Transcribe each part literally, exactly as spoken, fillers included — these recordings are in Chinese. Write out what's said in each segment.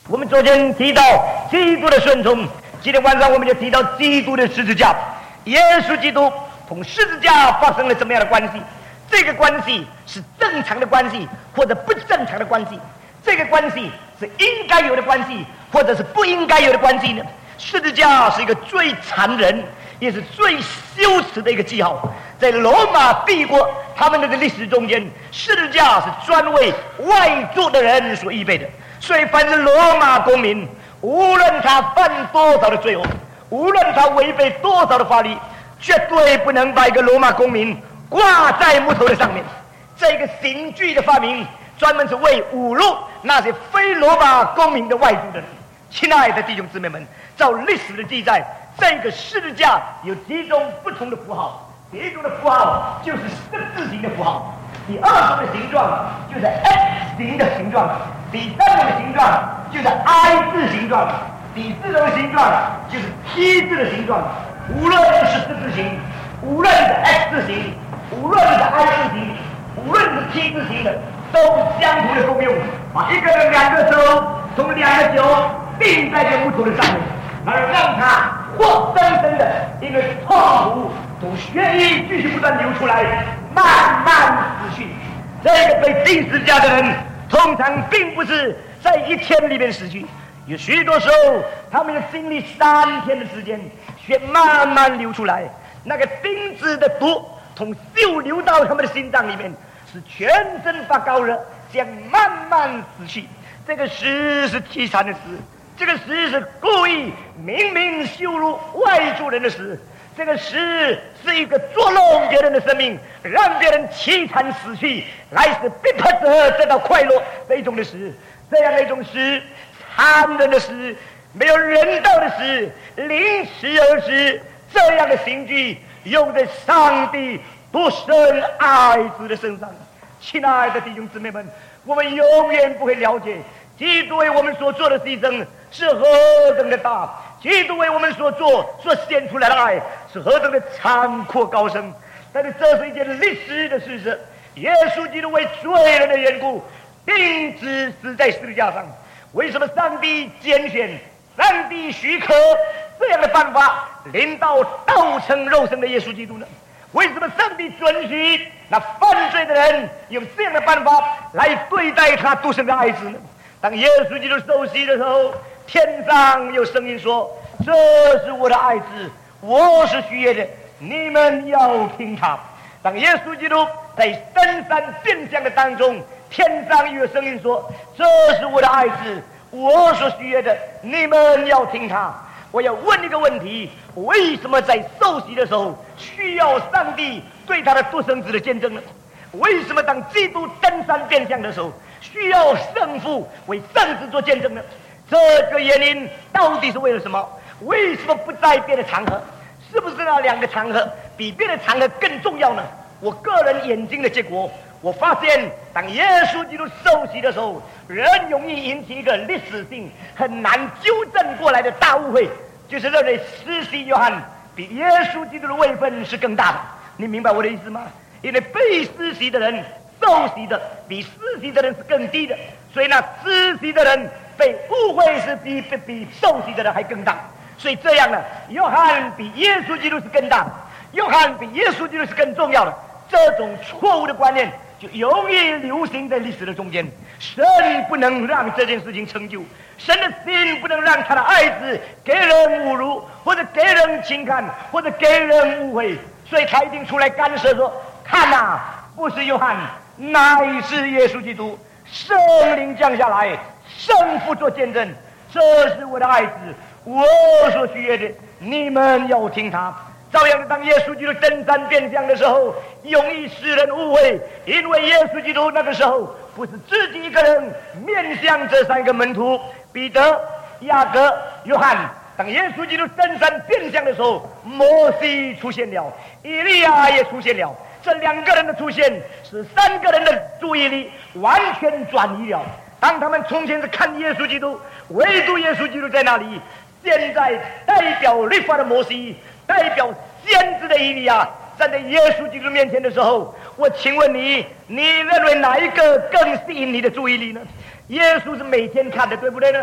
我们昨天提到基督的顺从，今天晚上我们就提到基督的十字架。耶稣基督同十字架发生了什么样的关系？这个关系是正常的关系，或者不正常的关系？这个关系是应该有的关系，或者是不应该有的关系呢？十字架是一个最残忍，也是最羞耻的一个记号。在罗马帝国他们的历史中间，十字架是专为外族的人所预备的。所以凡是罗马公民，无论他犯多少的罪恶，无论他违背多少的法律，绝对不能把一个罗马公民挂在木头的上面。这个刑具的发明专门是为侮辱那些非罗马公民的外族的人。亲爱的弟兄姊妹们，照历史的记载，这个十字架有几种不同的符号。第一种的符号就是十字形的符号，第二种的形状就是 X 形的形状，第三种的形状就是 I 字形状，第四种的形状就是 T 字的形状。无论是十字形，无论是 X 字形，无论是 I 字形，无论是 T 字形的，都相同的功用，把一个人两个手从两个脚钉在这木头的上面，而让他活生生的因为痛苦从血液继续不断流出来，慢慢死去。这个被钉十字架的人通常并不是在一天里面死去，有许多时候他们要经历三天的时间，血慢慢流出来，那个钉子的毒从就流到他们的心脏里面，使全身发高热，这样慢慢死去。这个死是凄惨的死，这个死是故意明明羞辱外族人的死，这个死是一个捉弄别人的生命，让别人凄惨死去，来使逼迫者得到快乐的一种的死。这样的一种死，残忍的死，没有人道的死，临时而死，这样的刑具用在上帝独生爱子的身上。亲爱的弟兄姊妹们，我们永远不会了解基督为我们所做的牺牲是何等的大，基督为我们所做所献出来的爱是何等的残酷高深。但是这是一件历史的事实，耶稣基督为罪人的缘故钉子死在十字架上。为什么上帝拣选、上帝许可这样的办法临到道成肉身的耶稣基督呢？为什么上帝准许那犯罪的人用这样的办法来对待他独生的爱子呢？当耶稣基督受洗的时候，天上有声音说：“这是我的爱子，我是喜悦的，你们要听他。”当耶稣基督在登山变相的当中，天上有声音说：“这是我的爱子，我所喜悦的，你们要听他。”我要问一个问题：为什么在受洗的时候需要上帝对他的独生子的见证呢？为什么当基督登山变相的时候需要圣父为圣子做见证呢？这个原因到底是为了什么？为什么不在别的场合？是不是那两个场合比别的场合更重要呢？我个人眼睛的结果，我发现当耶稣基督受洗的时候，人容易引起一个历史性很难纠正过来的大误会，就是认为施洗约翰比耶稣基督的位分是更大的。你明白我的意思吗？因为被施洗的人受洗的比施洗的人是更低的，所以那施洗的人被误会是比比比受洗的人还更大。所以这样呢，约翰比耶稣基督是更大的，约翰比耶稣基督是更重要的。这种错误的观念就容易流行在历史的中间。神不能让这件事情成就，神的心不能让他的爱子给人侮辱，或者给人轻看，或者给人误会，所以他一定出来干涉说：“看哪，不是约翰，乃是耶稣基督，圣灵降下来，圣父做见证，这是我的爱子，我所喜悦的，你们要听他。”照样的，当耶稣基督登山变相的时候，容易使人误会，因为耶稣基督那个时候不是自己一个人面向这三个门徒彼得、雅各、约翰。当耶稣基督登山变相的时候，摩西出现了，以利亚也出现了。这两个人的出现使三个人的注意力完全转移了。当他们从前是看耶稣基督，唯独耶稣基督在那里，现在代表律法的摩西，代表先知的以利亚站在耶稣基督面前的时候，我请问你，你认为哪一个更吸引你的注意力呢？耶稣是每天看的，对不对呢？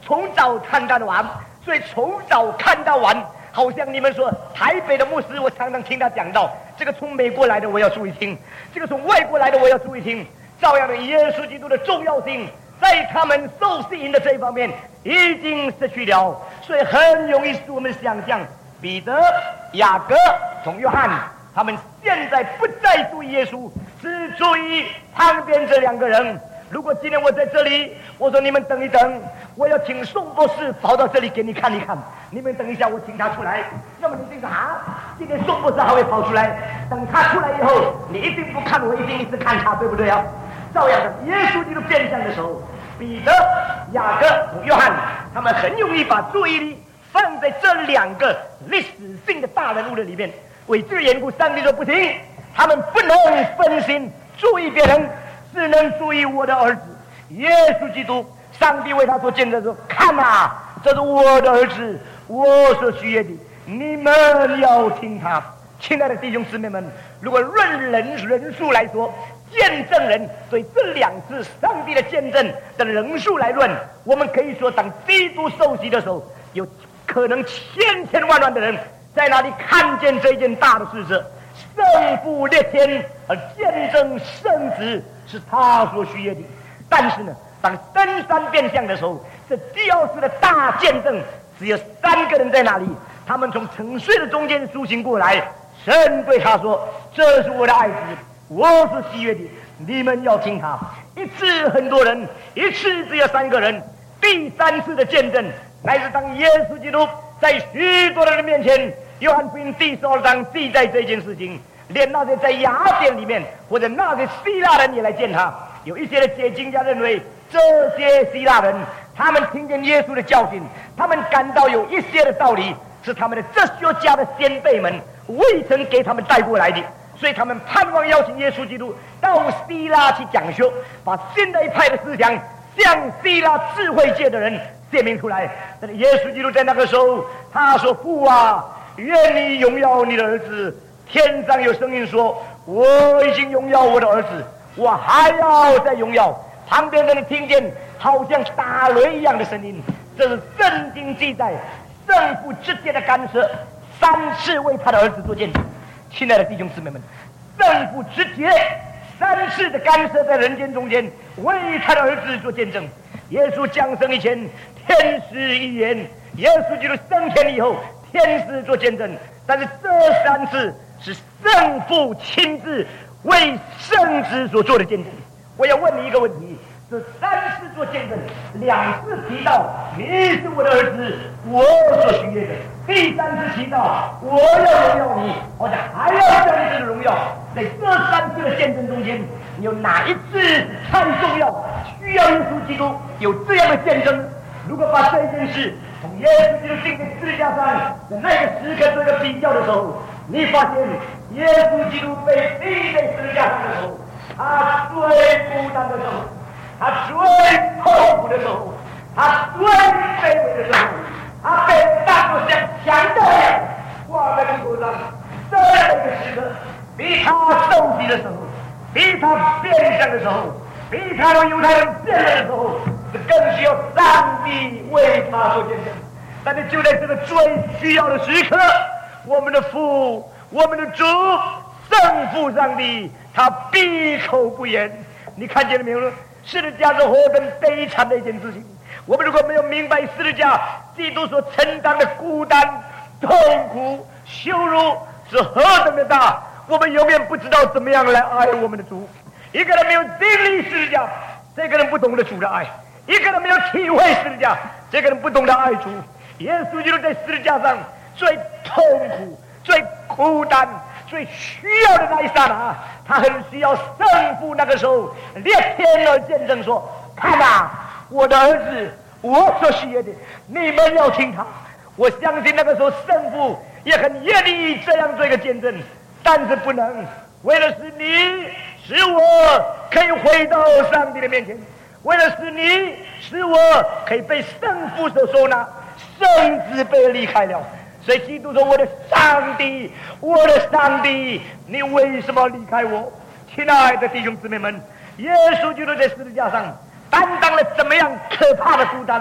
从早看到晚，所以从早看到晚。好像你们说台北的牧师，我常常听他讲到，这个从美国来的我要注意听，这个从外国来的我要注意听。照样的，耶稣基督的重要性在他们受吸引的这一方面已经失去了，所以很容易使我们想象彼得、雅各同约翰他们现在不再注意耶稣，只注意旁边这两个人。如果今天我在这里，我说你们等一等，我要请宋博士跑到这里给你看一看，你们等一下，我请他出来。那么你定说啊，今天宋博士还会跑出来，等他出来以后，你一定不看我，一定一直看他，对不对啊？照样的，耶稣基督变相的时候，彼得、雅各和约翰他们很容易把注意力放在这两个历史性的大人物的里面。为这个缘故，上帝说不行，他们不能分心注意别人，只能注意我的儿子耶稣基督。上帝为他做见证说：看啊，这是我的儿子，我所喜悦的，你们要听他。亲爱的弟兄姊妹们，如果论人人数来说，见证人对这两次上帝的见证的人数来论，我们可以说，当基督受洗的时候，有可能千千万万的人在那里看见这件大的事实，圣父列天而见证圣子是他所需要的。但是呢，当登山变相的时候，这第二次的大见证只有三个人在那里，他们从沉睡的中间苏醒过来。神对他说：这是我的爱子，我是喜悦的，你们要听他。一次很多人，一次只有三个人。第三次的见证乃是当耶稣基督在许多人的面前，约翰福音第十二章记载这件事情，连那些在雅典里面或者那些希腊人也来见他。有一些的解经家认为，这些希腊人他们听见耶稣的教训，他们感到有一些的道理是他们的哲学家的先辈们未曾给他们带过来的，所以他们盼望邀请耶稣基督到希腊去讲学，把新的一派的思想向希腊智慧界的人显明出来。但是耶稣基督在那个时候他说：父啊，愿你荣耀你的儿子。天上有声音说：我已经荣耀我的儿子，我还要再荣耀。旁边的人听见好像打雷一样的声音，这是圣经记载圣父直接的干涉，三次为他的儿子做见证。亲爱的弟兄姊妹们，圣父直接三次的干涉在人间中间，为他的儿子做见证。耶稣降生以前，天使预言；耶稣基督升天以后，天使做见证。但是这三次是圣父亲自为圣子所做的见证。我要问你一个问题：这三次做见证，两次提到你是我的儿子，我所喜悦的；第三次提到我要荣耀你，或者还要将你的荣耀。在这三次的见证中间，有哪一次太重要，需要耶稣基督有这样的见证？如果把这件事从耶稣基督钉在十字架上的那个时刻做一个比较的时候，你发现耶稣基督被钉在十字架上的时候，他最孤单的时候，他最痛苦的时候，他最卑微的时候，他被当作像强盗一样挂在木头上。这样的一个时刻，比他受洗的时候，比他变相的时候，比他从犹太人变了的时候，是更需要上帝为他做见证。但是就在这个最需要的时刻，我们的父，我们的主，圣父上帝，他闭口不言。你看见了没有？十字架是何等悲惨的一件事情。我们如果没有明白十字架基督所承担的孤单、痛苦、羞辱是何等的大，我们永远不知道怎么样来爱我们的主。一个人没有经历十字架，这个人不懂得主的爱；一个人没有体会十字架，这个人不懂得爱主。耶稣基督在十字架上最痛苦、最孤单、最需要的那一刹那，他很需要圣父那个时候列天而见证说：看啊，我的儿子，我所喜悦的，你们要听他。我相信那个时候圣父也很愿意这样做一个见证，但是不能，为了使你使我可以回到上帝的面前，为了使你使我可以被圣父所收纳，圣子被离开了。所以基督说：我的上帝，我的上帝，你为什么离开我？亲爱的弟兄姊妹们，耶稣基督在十字架上担当了怎么样可怕的孤单，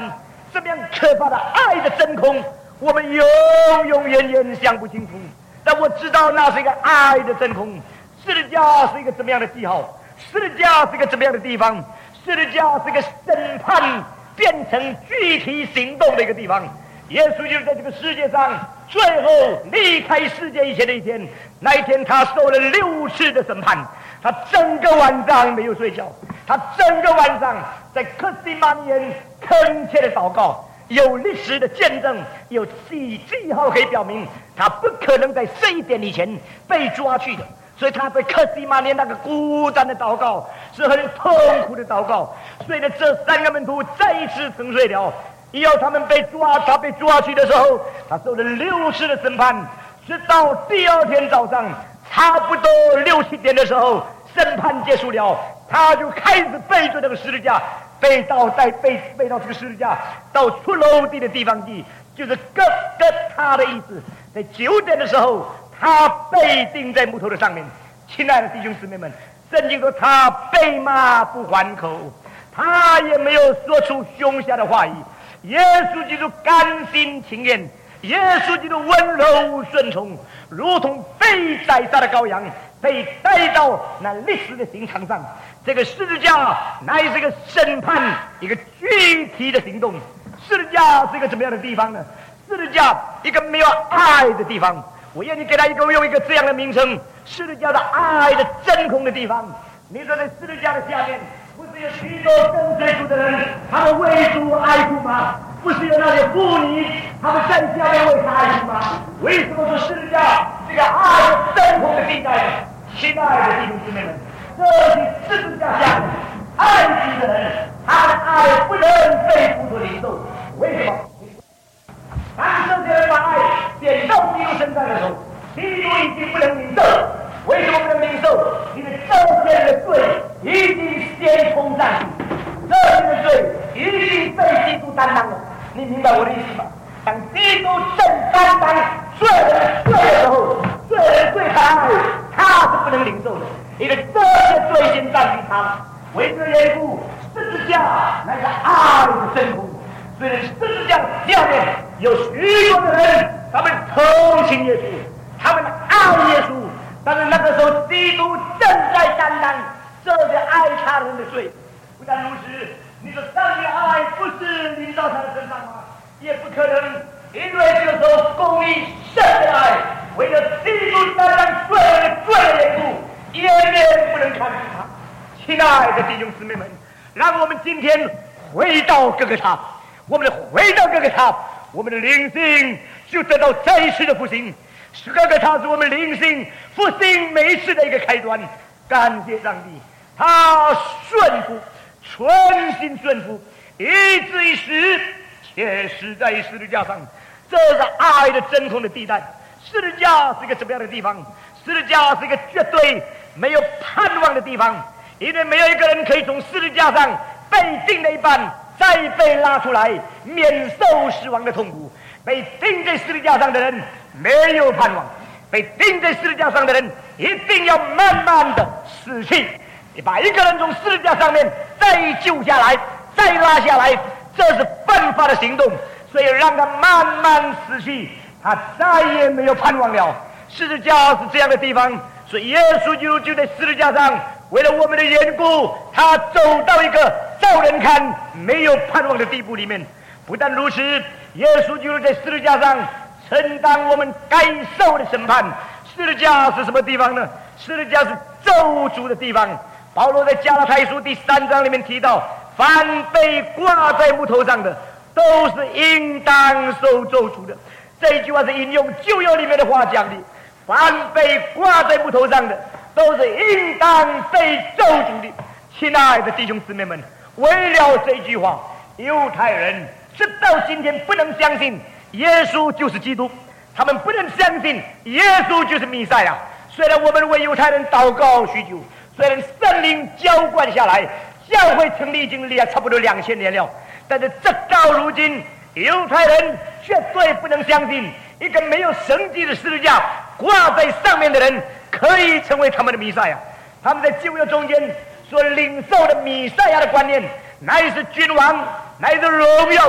这么样可怕的爱的真空，我们永永远远想不清楚。但我知道那是一个爱的真空。十字架是一个怎么样的记号？十字架是一个怎么样的地方？十字架是一个审判变成具体行动的一个地方。耶稣就是在这个世界上最后离开世界以前的一天，那一天他受了六次的审判，他整个晚上没有睡觉，他整个晚上在客西马尼园恳切的祷告。有历史的见证，有记记号可以表明他不可能在这一点以前被抓去的，所以他在客西马尼那个孤单的祷告是很痛苦的祷告。所以呢，这三个门徒再一次沉睡了。以后他们被抓，他被抓去的时候，他受了六次的审判，直到第二天早上差不多六七点的时候，审判结束了，他就开始背着这个十字架，背到带背背到这个十字架到出楼地的地方去，就是割割他的意思。在九点的时候，他被钉在木头的上面。亲爱的弟兄姊妹们，圣经说他被骂不还口，他也没有说出凶下的话语。耶稣基督甘心情愿，耶稣基督温柔顺从，如同被宰杀的羔羊，被带到那历史的刑场上。这个十字架乃是一个审判，一个具体的行动。十字架是一个怎么样的地方呢？十字架一个没有爱的地方。我愿意给他一个用一个这样的名称：十字架的爱的真空的地方。你说在十字架的下面，不是有许多跟随主的人，他们为主爱主吗？不是有那些妇女，他们在下面为他爱主吗？为什么说十字架这个爱的真空的地带呢？亲爱的弟兄姊妹们，这些十字架下面爱主的人，他的爱不能被付出领受。为什么？当这些人把爱点到基督身上的时候，基督已经不能领受。为什么不能领受？因为这些人的罪已经先冲上去，这些人的罪已经被基督担当了。你明白我的意思吗？当基督正担当罪人罪的时候，罪人对他爱，他是不能领受的，因为这些罪先占据他。为这缘故，十字架乃是爱的真空。所以十字架下面有许多的人，他们同情耶稣，他们爱耶稣，但是那个时候基督正在担当这些爱他人的罪。不但如此，你说上帝的爱不是临到他的身上吗？也不可能，因为这个时候公义圣的爱，为了基督担当罪的罪的缘故，远远不能看住他。亲爱的弟兄姊妹们，让我们今天回到哥哥他，我们回到哥哥他，我们的灵性就得到再一次的复兴。是哥哥他是我们灵性复兴每一次的一个开端。感谢上帝，他顺服，全心顺服，以至于死，且死在十字架上。这是爱的真空的地带。十字架是一个怎么样的地方？十字架是一个绝对没有盼望的地方，因为没有一个人可以从十字架上被钉了一半，再被拉出来，免受死亡的痛苦。被钉在十字架上的人没有盼望，被钉在十字架上的人一定要慢慢的死去。你把一个人从十字架上面再救下来，再拉下来，这是办法的行动。所以让他慢慢死去，他再也没有盼望了。十字架是这样的地方，所以耶稣基督就在十字架上，为了我们的缘故，他走到一个照人看没有盼望的地步里面。不但如此，耶稣基督在十字架上承担我们该受的审判。十字架是什么地方呢？十字架是咒诅的地方。保罗在加拉太书第三章里面提到，凡被挂在木头上的，都是应当受咒诅的。这一句话是引用旧约里面的话讲的，凡被挂在木头上的，都是应当被咒诅的。亲爱的弟兄姊妹们，为了这句话，犹太人直到今天不能相信耶稣就是基督，他们不能相信耶稣就是弥赛亚。虽然我们为犹太人祷告许久，虽然圣灵浇灌下来，教会成立已经立了差不多两千年了，但是直到如今，犹太人绝对不能相信一个没有神迹的十字架挂在上面的人可以成为他们的弥赛亚。他们在旧约中间所领受的弥赛亚的观念，乃是君王，乃是荣耀的，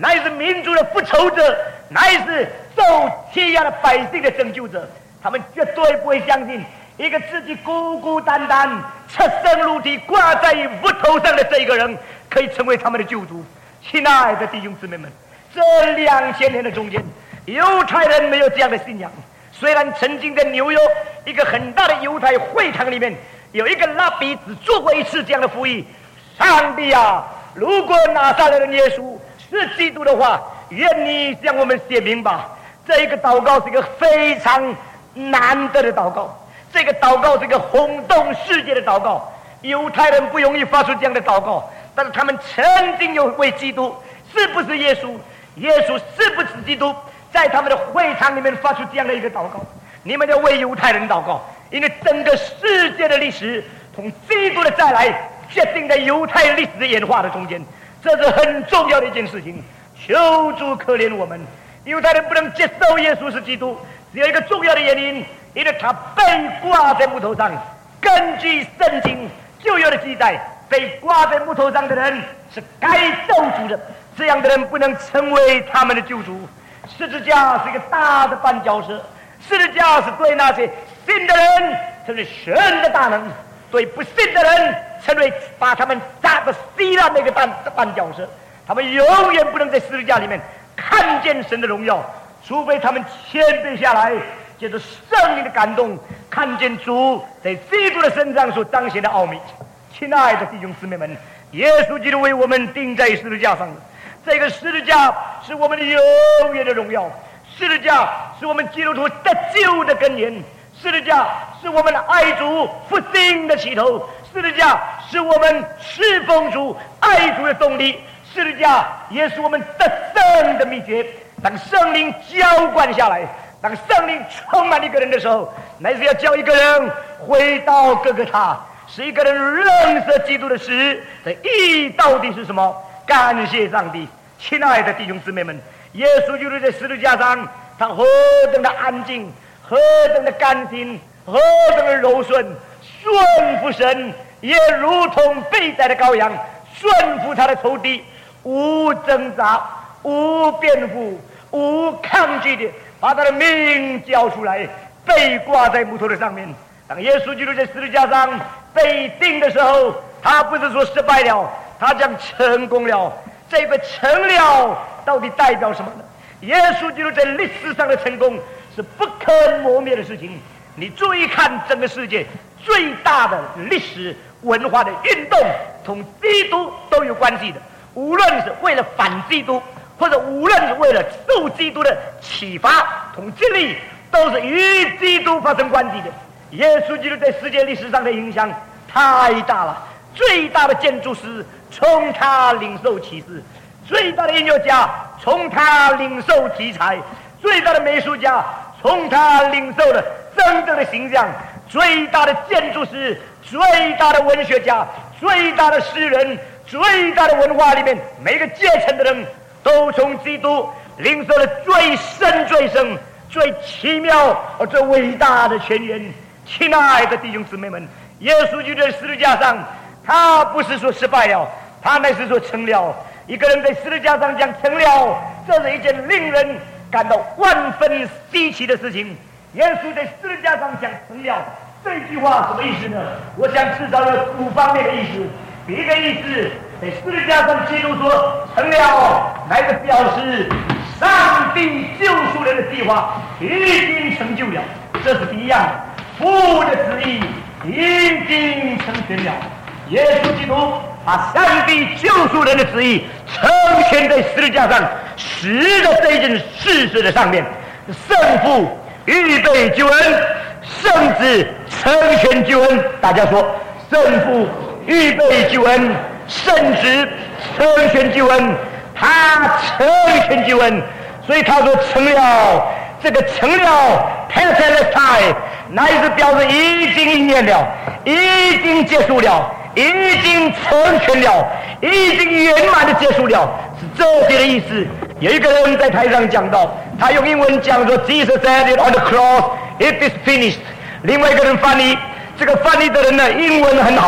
乃是民族的复仇者，乃是受欺压的百姓的拯救者。他们绝对不会相信一个自己孤孤单单、赤身露体挂在木头上的这一个人可以成为他们的救主。亲爱的弟兄姊妹们，这两千年的中间，犹太人没有这样的信仰。虽然曾经在纽约一个很大的犹太会堂里面，有一个拉比只做过一次这样的呼吁：上帝啊，如果拿撒勒人耶稣是基督的话，愿你向我们显明吧。这一个祷告是一个非常难得的祷告，这个祷告是一个轰动世界的祷告。犹太人不容易发出这样的祷告，但是他们曾经有为基督，是不是耶稣？耶稣是不是基督？在他们的会场里面发出这样的一个祷告：你们要为犹太人祷告，因为整个世界的历史从基督的再来决定在犹太历史的演化的中间，这是很重要的一件事情。求主可怜我们，犹太人不能接受耶稣是基督，只有一个重要的原因，因为他被挂在木头上。根据圣经旧约的记载，被挂在木头上的人是该咒诅的，这样的人不能成为他们的救主。十字架是一个大的绊脚石，十字架是对那些信的人成为神的大能，对不信的人成为把他们砸得稀烂的一个绊绊脚石。他们永远不能在十字架里面看见神的荣耀，除非他们谦卑下来，借着圣灵的感动，看见主在基督的身上所彰显的奥秘。亲爱的弟兄姊妹们，耶稣基督为我们钉在十字架上的这个十字架是我们的永远的荣耀，十字架是我们基督徒得救的根源，十字架是我们爱主复兴的起头，十字架是我们侍奉主爱主的动力，十字架也是我们得胜的秘诀。当圣灵浇灌下来，当圣灵充满一个人的时候，乃是要叫一个人回到哥哥他，使一个人认识基督的实的意义到底是什么。感谢上帝，亲爱的弟兄姊妹们，耶稣基督在十字架上，他何等的安静，何等的甘心，何等的柔顺，顺服神，也如同被宰的羔羊，顺服他的仇敌，无挣扎，无辩护，无抗拒的把他的命交出来，被挂在木头的上面。当耶稣基督在十字架上被钉的时候，他不是说失败了，他讲成功了。这个成了到底代表什么呢？耶稣基督在历史上的成功是不可磨灭的事情。你注意看整个世界最大的历史文化的运动，同基督都有关系的，无论是为了反基督，或者无论是为了受基督的启发同激励，都是与基督发生关系的。耶稣基督在世界历史上的影响太大了，最大的建筑师从他领受启示，最大的音乐家从他领受题材，最大的美术家从他领受了真正的形象，最大的建筑师，最大的文学家，最大的诗人，最大的文化里面每个阶层的人都从基督领受了最深最深最奇妙而最伟大的泉源。亲爱的弟兄姊妹们，耶稣基督在十字架上，他不是说失败了，他乃是说成了。一个人在十字架上讲成了，这是一件令人感到万分稀奇的事情。耶稣在十字架上讲成了，这句话什么意思呢？我想至少有五方面的意思。第一个意思，在十字架上基督说成了，乃是表示上帝救赎人的计划已经成就了，这是第一样。父的旨意已经成全了，耶稣基督把上帝救赎人的旨意成全在十字架上实的这一件事实的上面。圣父预备救恩，圣子成全救恩。大家说，圣父预备救恩，圣子成全救恩，他成全救恩。所以他说成了，这个成了 Tetelestai 乃是表示已经应验了，已经结束了，已经成全了，已经圆满的结束了，是这些的意思。有一个人在台上讲到，他用英文讲说 Jesus said it on the cross, it is finished。 另外一个人翻译，这个翻译的人呢英文很好，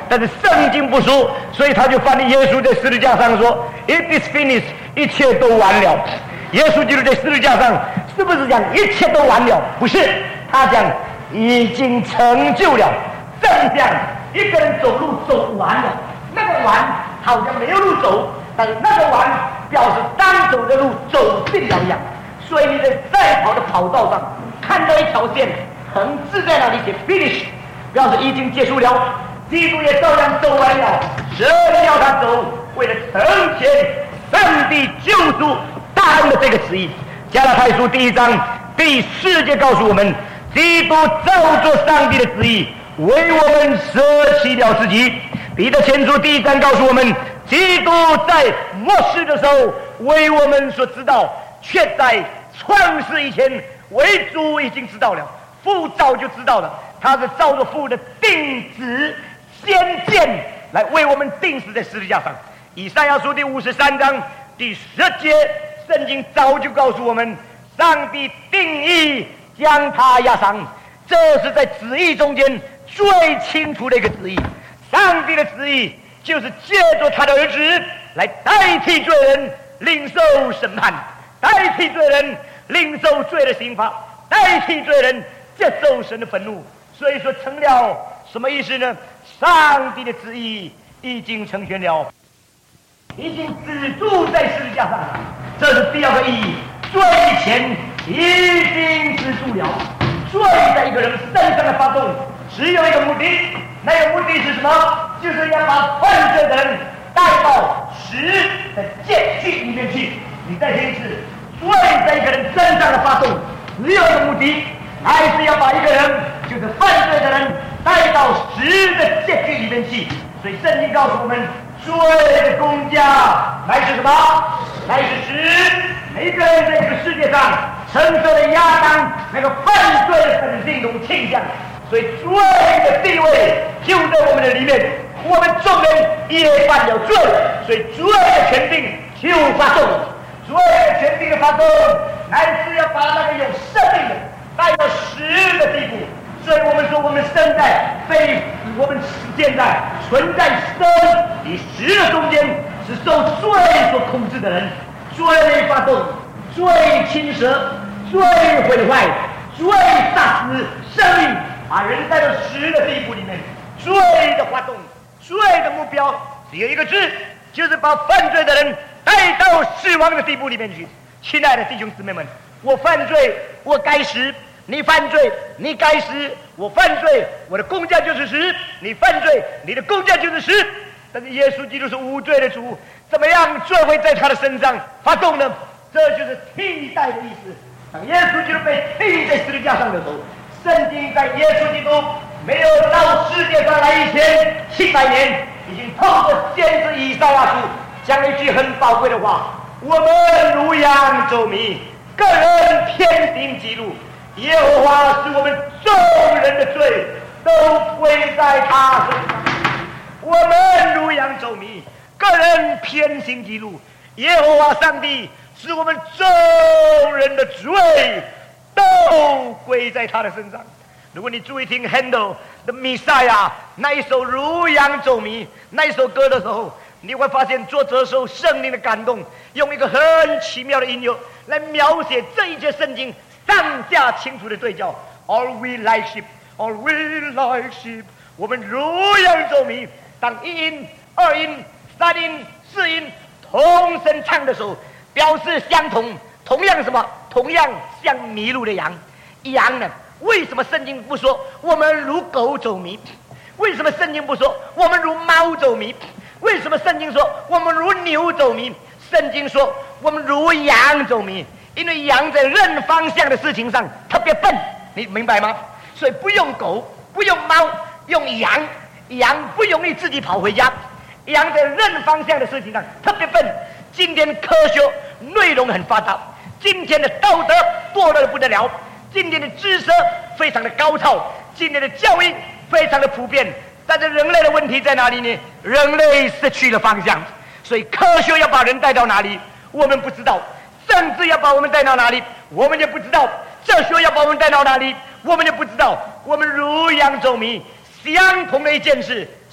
但是圣经不说，所以他就翻译耶稣在十字架上说 ：“It is finished， 一切都完了。”耶稣基督在十字架上是不是讲一切都完了？不是，他讲已经成就了。正像一个人走路走完了，那个完好像没有路走，但是那个完表示当走的路走尽了一样。所以你在赛跑的跑道上看到一条线横置在那里写 finish， 表示已经结束了。基督也照样走完了，神要他走，为了成全上帝救赎大恩的这个旨意。加拉太书第一章第四节告诉我们，基督照做上帝的旨意，为我们舍弃了自己。彼得前书第一章告诉我们，基督在末世的时候为我们所知道，却在创世以前为主已经知道了，父早就知道了，他是照着父的定旨先见来为我们定死在十字架上。以赛亚书第五十三章第十节，圣经早就告诉我们，上帝定义将他压伤，这是在旨意中间最清楚的一个旨意。上帝的旨意就是借着他的儿子来代替罪人领受审判，代替罪人领受罪的刑罚，代替罪人接受神的愤怒。所以说成了什么意思呢？上帝的旨意已经成全了，已经止住在十字架上了，这是第二个意义。罪前已经止住了，罪在一个人身上的发动只有一个目的，那个目的是什么？就是要把犯罪的人带到死的监狱里面去。你再听一次，罪在一个人身上的发动只有一个目的，还是要把一个人，就是犯罪的人带到死的监狱里面去。所以圣经告诉我们，罪的工价乃是什么？乃是死。每个人在这个世界上承受了亚当那个犯罪的本性同倾向，所以罪的地位就在我们的里面。我们众人也犯了罪，所以罪的权柄就发动。罪的权柄的发动，乃是要把那个有生命的带到死的地步。所以我们说，我们生在被我们现在存在生与死的中间，是受罪所控制的人。罪发动，罪侵蚀，罪毁坏，罪杀死生命，把人带到死的地步里面。罪的发动，罪的目标只有一个字，就是把犯罪的人带到死亡的地步里面去。亲爱的弟兄姊妹们，我犯罪，我该死；你犯罪，你该死；我犯罪，我的公价就是死；你犯罪，你的公价就是死。但是耶稣基督是无罪的主，怎么样罪会在他的身上发动呢？这就是替代的意思。当耶稣基督被替在十字架上的时候，圣经在耶稣基督没有到世界上来以前七百年，已经透过先知以赛亚书讲了一句很宝贵的话：我们如羊走迷，个人偏行己路，耶和华使我们众人的罪都归在他身上。我们如羊走迷，个人偏行己路，耶和华上帝使我们众人的罪都归在他的身上。如果你注意听 Handel 的弥赛亚那一首如羊走迷那一首歌的时候，你会发现作者受圣灵的感动，用一个很奇妙的音乐来描写这一节圣经上下清楚的对照。 All we like sheep, all we like sheep， 我们如羊走迷。当一音、二音、三音、四音同声唱的时候，表示相同，同样什么？同样像迷路的羊。羊呢？为什么圣经不说我们如狗走迷？为什么圣经不说我们如猫走迷？为什么圣经说我们如牛走迷？圣经说我们如羊走迷，因为羊在认方向的事情上特别笨，你明白吗？所以不用狗，不用猫，用羊。羊不容易自己跑回家，羊在认方向的事情上特别笨。今天科学内容很发达，今天的道德堕落得不得了，今天的知识非常的高超，今天的教育非常的普遍，但是人类的问题在哪里呢？人类失去了方向。所以科学要把人带到哪里，我们不知道；政治要把我们带到哪里，我们也不知道；哲学要把我们带到哪里，我们也不知道。我们如羊走迷。相同的一件事，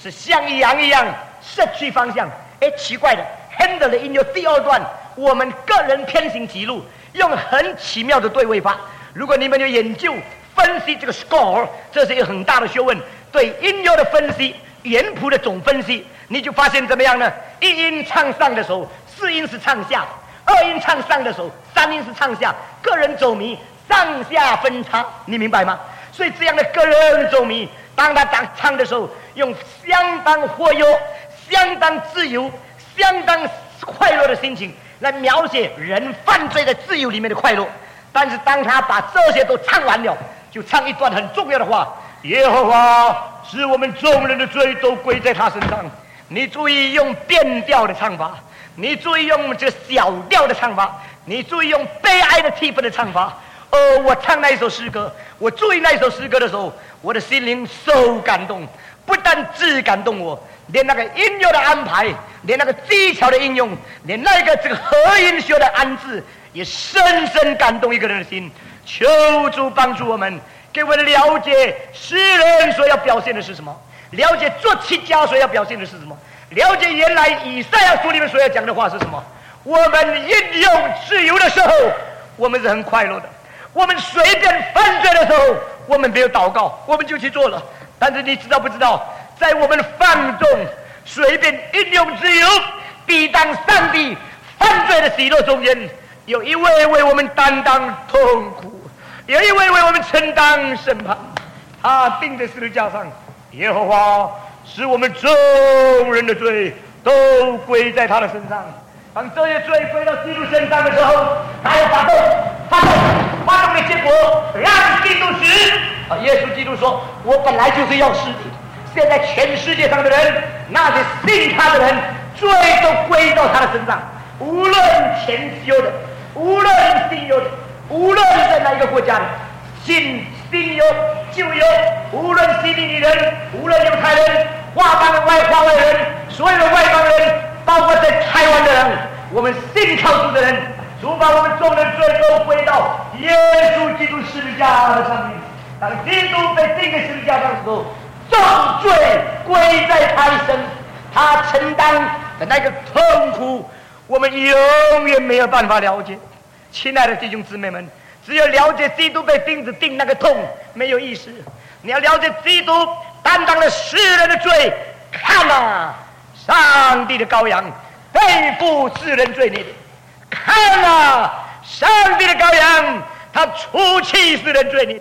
是像羊一样失去方向。哎，奇怪的 ，Handel 的音乐第二段，我们个人偏行歧路，用很奇妙的对位法。如果你们有研究分析这个 score， 这是一个很大的学问，对音乐的分析、原谱的总分析，你就发现怎么样呢？一音唱上的时候，四音是唱下；二音唱上的时候，三音是唱下。个人走迷，上下分差，你明白吗？所以这样的个人走迷，当他当唱的时候，用相当活跃、相当自由、相当快乐的心情来描写人犯罪的自由里面的快乐。但是当他把这些都唱完了，就唱一段很重要的话：耶和华使我们众人的罪都归在他身上。你注意用变调的唱法，你注意用这小调的唱法，你注意用悲哀的气氛的唱法。哦，我唱那一首诗歌，我注意那一首诗歌的时候，我的心灵受感动，不但只感动我，连那个音乐的安排，连那个技巧的应用，连那个这个和音学的安置，也深深感动一个人的心。求主帮助我们，给我们了解诗人所要表现的是什么，了解作曲家所要表现的是什么，了解原来以赛亚书里面所要讲的话是什么。我们运用自由的时候，我们是很快乐的；我们随便犯罪的时候，我们没有祷告，我们就去做了。但是你知道不知道，在我们放纵、随便运用自由、抵挡上帝犯罪的喜乐中间，有一位为我们担当痛苦，有一位为我们承担审判。他钉在十字架上，耶和华使我们众人的罪都归在他的身上。当这些罪归到基督身上的时候，他要发动，发动，发动的结果让基督死。啊，耶稣基督说：“我本来就是要死的。”现在全世界上的人，那些信他的人，罪都归到他的身上。无论前修的，无论新有的，无论在哪一个国家的，新新有旧有，无论希利尼人，无论犹太人，华邦的外华外人，所有的外邦人，包括在台湾的人，我们信靠主的人，主把我们众人罪都归到耶稣基督十字架的上面。当基督被钉在十字架上的时候，众罪归在他一身，他承担的那个痛苦，我们永远没有办法了解。亲爱的弟兄姊妹们，只有了解基督被钉子钉那个痛没有意思，你要了解基督担当了世人的罪。看啊，上帝的羔羊背负世人罪孽的，看啊，上帝的羔羊他除去世人罪孽的，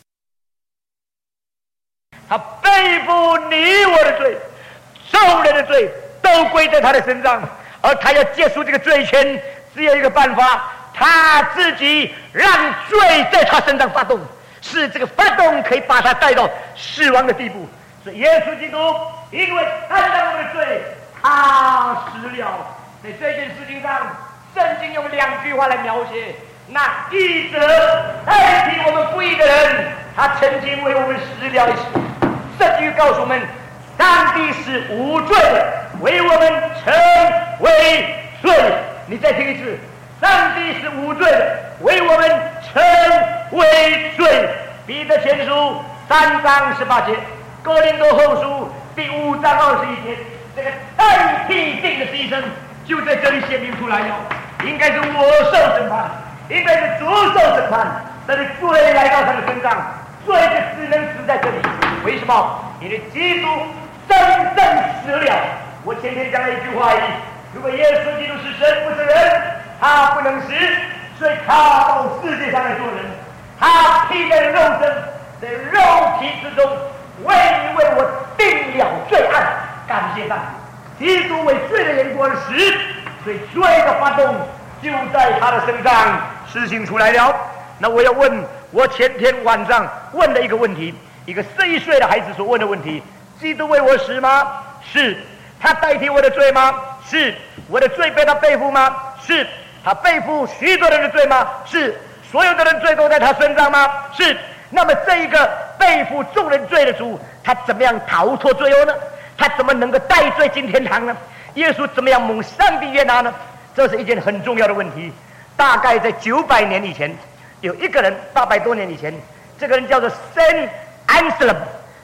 他背负你我的罪，众人的罪都归在他的身上。而他要结束这个罪权，只有一个办法，他自己让罪在他身上发动，是这个发动可以把他带到死亡的地步。所以耶稣基督因为担当我们的罪，他死了。在这件事情上，圣经用两句话来描写：那义者代替我们不义的人，他曾经为我们死了一次。这句告诉我们，上帝是无罪的，为我们成为罪。你再听一次，上帝是无罪的，为我们成为罪。彼得前书三章十八节，哥林多后书第五章二十一节，这个代替性的牺牲就在这里显明出来了。应该是我受审判，应该是主受审判，但是罪来到他的身上，罪就只能死在这里。为什么？因为基督真正死了。我前天讲了一句话而已，如果耶稣基督是神不是人，他不能死，所以他到世界上来做人，他披着肉身，在肉体之中为你为我定了罪案。感谢上帝，基督为罪的缘故而死，所以罪的发动就在他的身上实行出来了。那我要问我前天晚上问的一个问题，一个十一岁的孩子所问的问题：基督为我死吗？是。他代替我的罪吗？是。我的罪被他背负吗？是。他背负许多人的罪吗？是。所有的人罪都在他身上吗？是。那么这一个背负众人罪的主，他怎么样逃脱罪恶呢？他怎么能够带罪进天堂呢？耶稣怎么样蒙上帝悦纳呢？这是一件很重要的问题。大概在九百年以前，有一个人，八百多年以前，这个人叫做 Saint Anselm，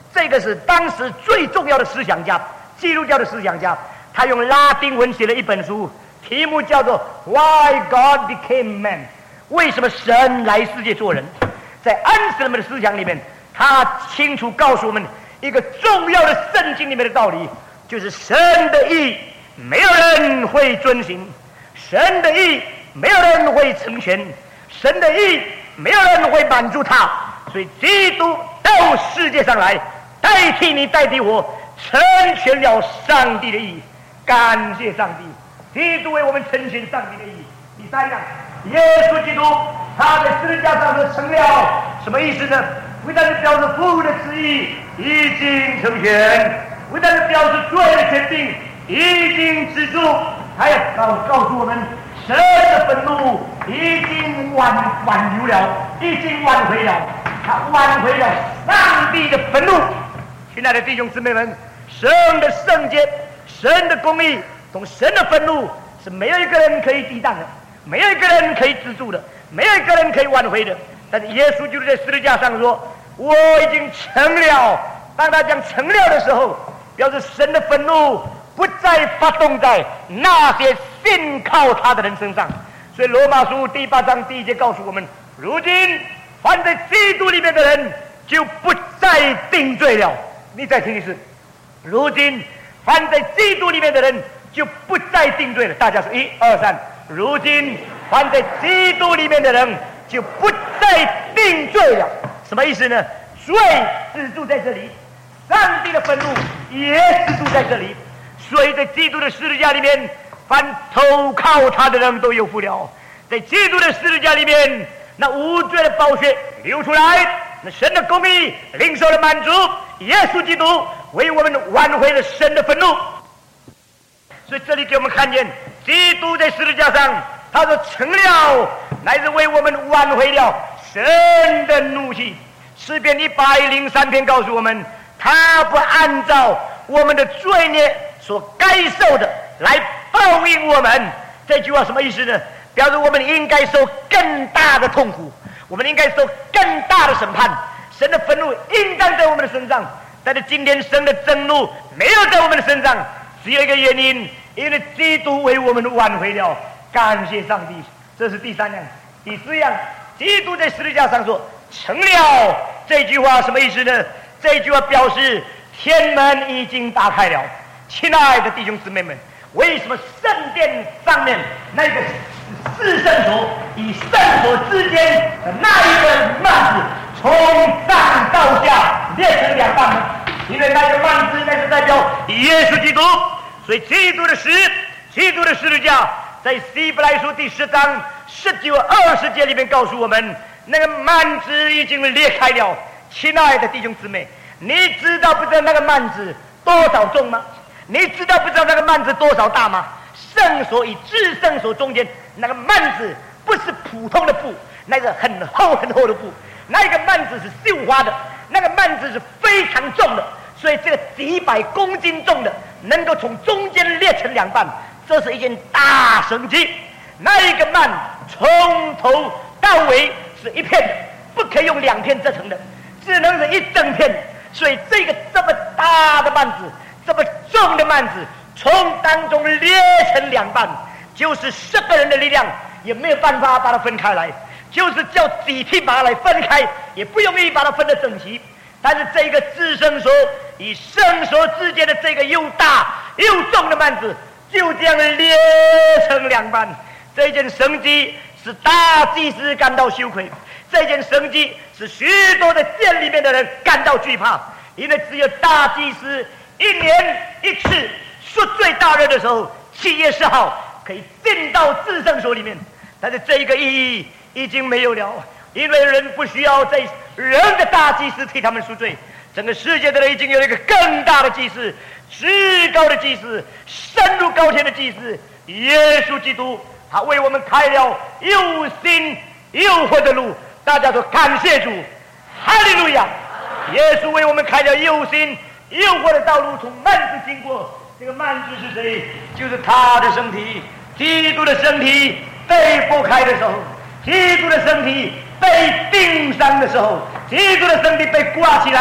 这个是当时最重要的思想家，基督教的思想家，他用拉丁文写了一本书，题目叫做 Why God Became Man， 为什么神来世界做人。在安斯勒姆的思想里面，他清楚告诉我们一个重要的圣经里面的道理，就是神的义没有人会遵行，神的义没有人会成全，神的义没有人会满足他，所以基督到世界上来，代替你代替我，成全了上帝的义。感谢上帝，基督为我们成全上帝的义。第三样，耶稣基督他在十字架上的成了，什么意思呢？不但是表示父的旨意已经成全，不但是表示罪的权柄已经止住，还要告告诉我们，神的愤怒已经挽挽留了，已经挽回了，他挽回了上帝的愤怒。亲爱的弟兄姊妹们，神的圣洁，神的公义，同神的愤怒是没有一个人可以抵挡的，没有一个人可以止住的，没有一个人可以挽回的。但是耶稣就是在十字架上说，我已经成了。当他讲成了的时候，表示神的愤怒不再发动在那些信靠他的人身上。所以罗马书第八章第一节告诉我们，如今凡在基督里面的人就不再定罪了。你再听一次，如今凡在基督里面的人就不再定罪了。大家说一二三，如今凡在基督里面的人就不再定罪了。什么意思呢？罪止住在这里，上帝的愤怒也止住在这里。所以在基督的十字架里面，凡投靠他的人都有福了。在基督的十字架里面，那无罪的宝血流出来，那神的公义领受了满足，耶稣基督为我们挽回了神的愤怒。所以这里给我们看见，基督在十字架上他说成了，乃是为我们挽回了神的怒气。诗篇一百零三篇告诉我们，他不按照我们的罪孽所该受的来报应我们。这句话什么意思呢？表示我们应该受更大的痛苦，我们应该受更大的审判。神的愤怒应当在我们的身上，但是今天神的震怒没有在我们的身上，只有一个原因，因为基督为我们挽回了。感谢上帝，这是第三样。第四样，基督在十字架上说成了，这句话什么意思呢？这句话表示天门已经打开了。亲爱的弟兄姊妹们，为什么圣殿上面那个至圣所与圣所之间的那一个幔子从上到下裂成两半呢？因为那个幔子那是代表耶稣基督。所以基督的十基督的十字架在希伯来书第十章十九二十节里面告诉我们，那个幔子已经裂开了。亲爱的弟兄姊妹，你知道不知道那个幔子多少重吗？你知道不知道那个幔子多少大吗？圣所与至圣所中间那个幔子不是普通的布，那个很厚很厚的布，那个幔子是绣花的，那个幔子是非常重的，所以这个几百公斤重的能够从中间裂成两半，这是一件大神迹。那一个幔从头到尾是一片的，不可以用两片折成的，只能是一整片。所以这个这么大的幔子，这么重的幔子从当中裂成两半，就是十个人的力量也没有办法把它分开来，就是叫几体把它来分开也不容易把它分得整齐。但是这个至圣所与圣所之间的这个又大又重的幔子就这样裂成两半。这件神迹使大祭司感到羞愧，这件神迹使许多的殿里面的人感到惧怕，因为只有大祭司一年一次赎罪大日的时候，七月十号可以进到至圣所里面。但是这一个意义已经没有了，因为人不需要在人的大祭司替他们赎罪，整个世界的人已经有一个更大的祭司，至高的祭司，深入高天的祭司耶稣基督，他为我们开了又新又活的路。大家说感谢主，哈利路亚！耶稣为我们开了又新又活的道路，从幔子经过。这个幔子是谁？就是他的身体。基督的身体被剥开的时候，基督的身体被钉上的时候，基督的身体被挂起来，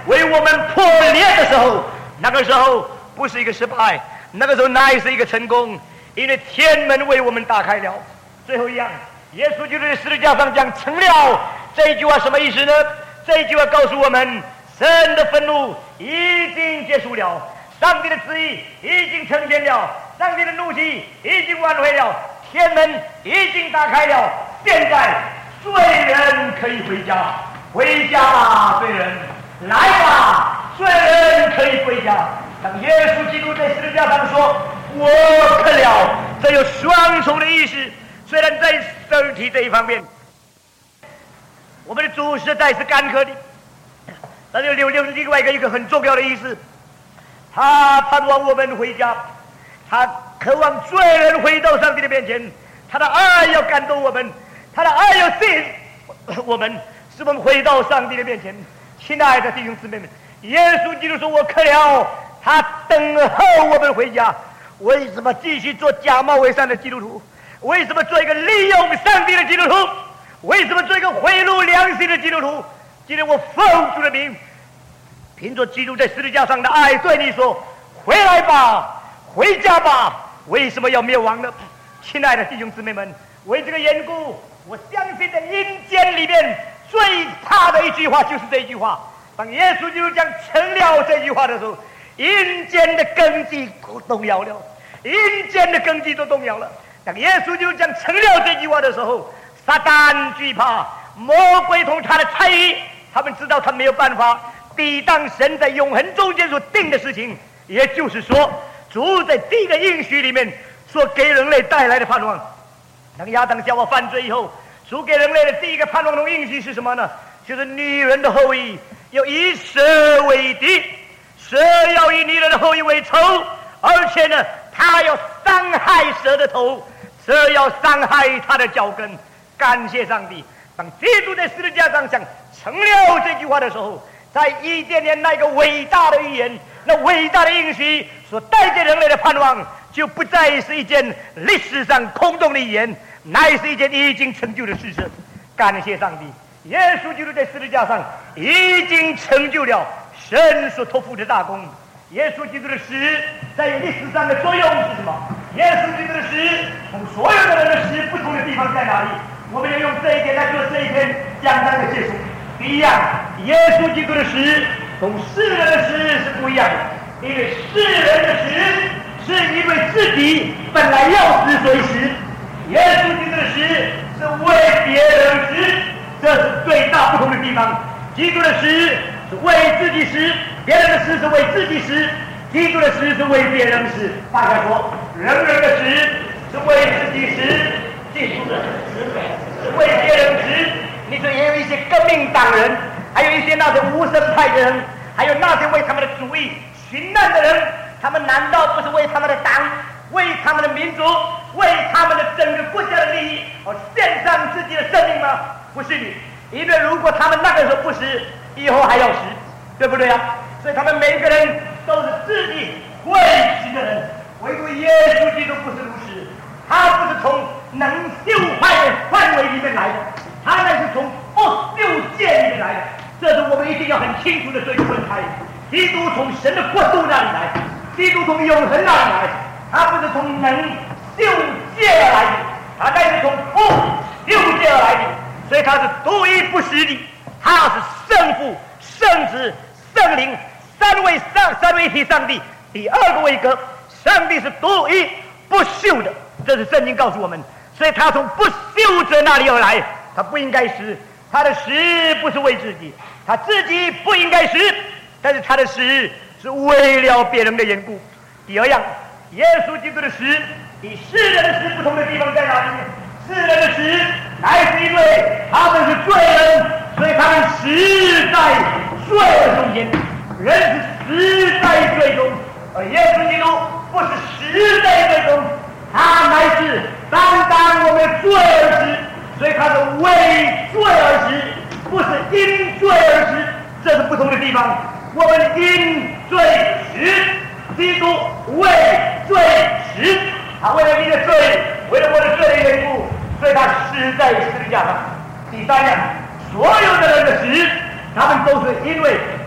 为我们破裂的时候，那个时候不是一个失败，那个时候乃是一个成功，因为天门为我们打开了。最后一样，耶稣基督在十字架上讲成了，这一句话什么意思呢？这一句话告诉我们，神的愤怒已经结束了，上帝的旨意已经成全了，上帝的怒气已经挽回了，天门已经打开了，现在罪人可以回家，回家吧，罪人，来吧，罪人可以回家。当耶稣基督在十字架上说我可了，这有双重的意思。虽然在身体这一方面我们的主实在是干渴的，但是有另外一个一个很重要的意思，他盼望我们回家，他渴望罪人回到上帝的面前，他的爱要感动我们，他的爱要吸引我们，使我们回到上帝的面前。亲爱的弟兄姊妹们，耶稣基督说我渴了，他等候我们回家。为什么继续做假冒伪善的基督徒？为什么做一个利用上帝的基督徒？为什么做一个贿赂良心的基督徒？今天我奉主的名，凭着基督在十字架上的爱对你说，回来吧，回家吧。为什么要灭亡呢？亲爱的弟兄姊妹们，为这个缘故，我相信在阴间里面最怕的一句话就是这一句话。当耶稣基督讲成了这句话的时候，阴间的根基都动摇了，阴间的根基都动摇了。当耶稣基督讲成了这句话的时候，撒旦惧怕，魔鬼同他的猜疑，他们知道他没有办法抵挡神在永恒中间所定的事情。也就是说，主在第一个应许里面所给人类带来的盼望。当亚当夏娃犯罪以后，主给人类的第一个盼望的应许是什么呢？就是女人的后裔要以蛇为敌，蛇要以女人的后裔为仇，而且呢，他要伤害蛇的头，蛇要伤害他的脚跟。感谢上帝，当基督在十字架上讲成了这句话的时候，在伊甸园那个伟大的预言，那伟大的应许所带给人类的盼望，就不再是一件历史上空洞的预言，乃是一件已经成就的事实。感谢上帝，耶稣基督在十字架上已经成就了神所托付的大功。耶稣基督的死在历史上的作用是什么？耶稣基督的死同所有的人的死不同的地方在哪里？我们要用这一点来做这一篇讲章的结束。第一样，耶稣基督的死同世人的死是不一样的，因为世人的死是因为自己本来要死所以死，耶稣基督的死是为别人死，这是最大不同的地方。基督的死是为自己死，别人的死是为自己死，基督的死是为别人死。大家说，人人的死是为自己死，基督的死是为别人死。你说也有一些革命党人，还有一些那些无神派的人，还有那些为他们的主义寻难的人，他们难道不是为他们的党、为他们的民族、为他们的整个国家的利益而献上自己的生命吗？不是的，因为如果他们那个时候不死，以后还要死，对不对啊？所以他们每个人都是自己会死的人，唯独耶稣基督不是如此，他不是从能救坏的范围里面来的，他乃是从不救界里面来的。这是我们一定要很清楚的做一个分开。基督从神的国度那里来，基督从永恒那里来，他不是从能救界而来的，他乃是从不救界而来的。所以他是独一不实的，他是圣父、圣子、圣灵三位上三位一体上帝第二个位格。上帝是独一不朽的，这是圣经告诉我们。所以他从不朽者那里而来，他不应该死，他的死不是为自己，他自己不应该死，但是他的死是为了别人的缘故。第二样，耶稣基督的死与世人的死不同的地方在哪里？世人的死乃是因为他们是罪人，所以他们死在罪恶中间，人是死在罪中，而耶稣基督不是死在罪中，他乃是担当我们的罪而死，所以他是为罪而死，不是因罪而死，这是不同的地方。我们因罪死，基督为罪死，他为了你的罪，为了我的罪的缘故，所以他死在十字架上。第三样，所有的人的死，他们都是因为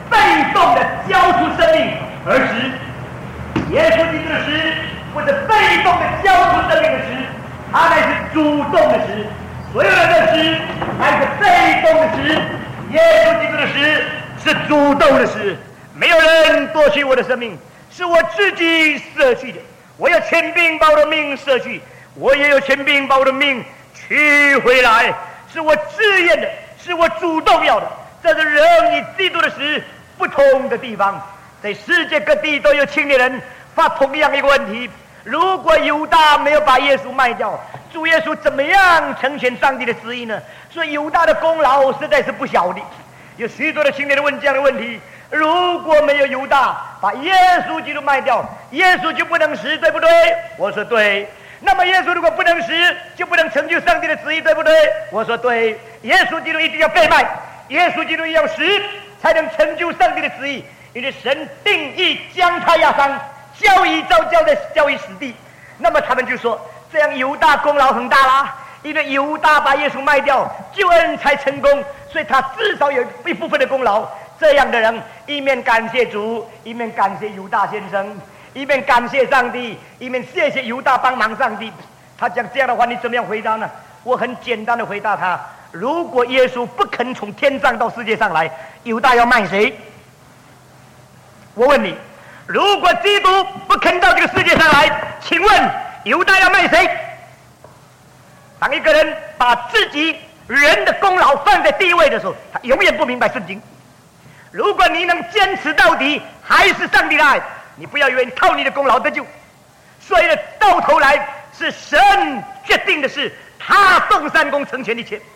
被动的交出生命，而是耶稣基督的死不是被动的交出生命的死，它乃是主动的死。所有人的死乃是被动的死，耶稣基督的死是主动的死。没有人夺取我的生命，是我自己舍去的。我有权柄把我的命舍去，我也有权柄把我的命取回来，是我自愿的，是我主动要的。这是人与基督的死不同的地方。在世界各地都有青年人发同样一个问题：如果犹大没有把耶稣卖掉，主耶稣怎么样成全上帝的旨意呢？所以犹大的功劳实在是不小的。有许多的青年人问这样的问题：如果没有犹大把耶稣基督卖掉，耶稣就不能死，对不对？我说对。那么耶稣如果不能死，就不能成就上帝的旨意，对不对？我说对。耶稣基督一定要被卖，耶稣基督要死才能成就上帝的旨意，因为神定义将他压伤，交易遭交的交易死地。那么他们就说，这样犹大功劳很大啦，因为犹大把耶稣卖掉，救恩才成功，所以他至少有一部分的功劳。这样的人一面感谢主，一面感谢犹大先生，一面感谢上帝，一面谢谢犹大帮忙上帝。他讲这样的话，你怎么样回答呢？我很简单的回答他：如果耶稣不肯从天上到世界上来，犹大要卖谁？我问你，如果基督不肯到这个世界上来，请问犹大要卖谁？当一个人把自己人的功劳放在第一位的时候，他永远不明白圣经。如果你能坚持到底，还是上帝的爱，你不要以为你靠你的功劳得救。所以呢，到头来是神决定的事，他动三功成全一切。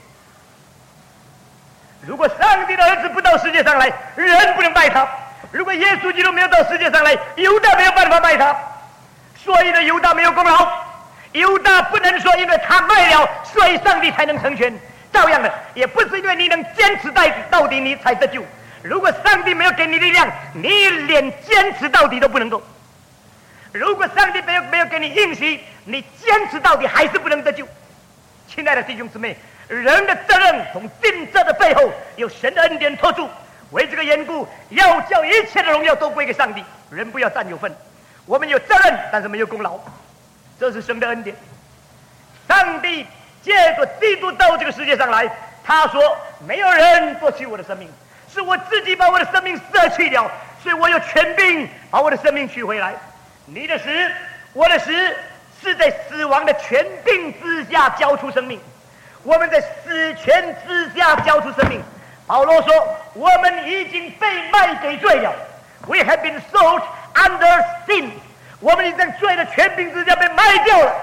如果上帝的儿子不到世界上来，人不能卖他；如果耶稣基督没有到世界上来，犹大没有办法卖他。所以呢，犹大没有功劳，犹大不能说因为他卖了，所以上帝才能成全。照样的，也不是因为你能坚持到底，你才得救。如果上帝没有给你力量，你连坚持到底都不能够。如果上帝没有没有给你应许，你坚持到底还是不能得救。亲爱的弟兄姊妹，人的责任从尽责的背后有神的恩典托住。为这个缘故，要叫一切的荣耀都归给上帝，人不要占有份。我们有责任，但是没有功劳，这是神的恩典。上帝借着基督到这个世界上来，他说没有人夺取我的生命，是我自己把我的生命舍去了，所以我有权柄把我的生命取回来。你的死，我的死，是在死亡的权柄之下交出生命，我们在死权之下交出生命。保罗说，我们已经被卖给罪了， We have been sold under sin， 我们已经在罪的权柄之下被卖掉了。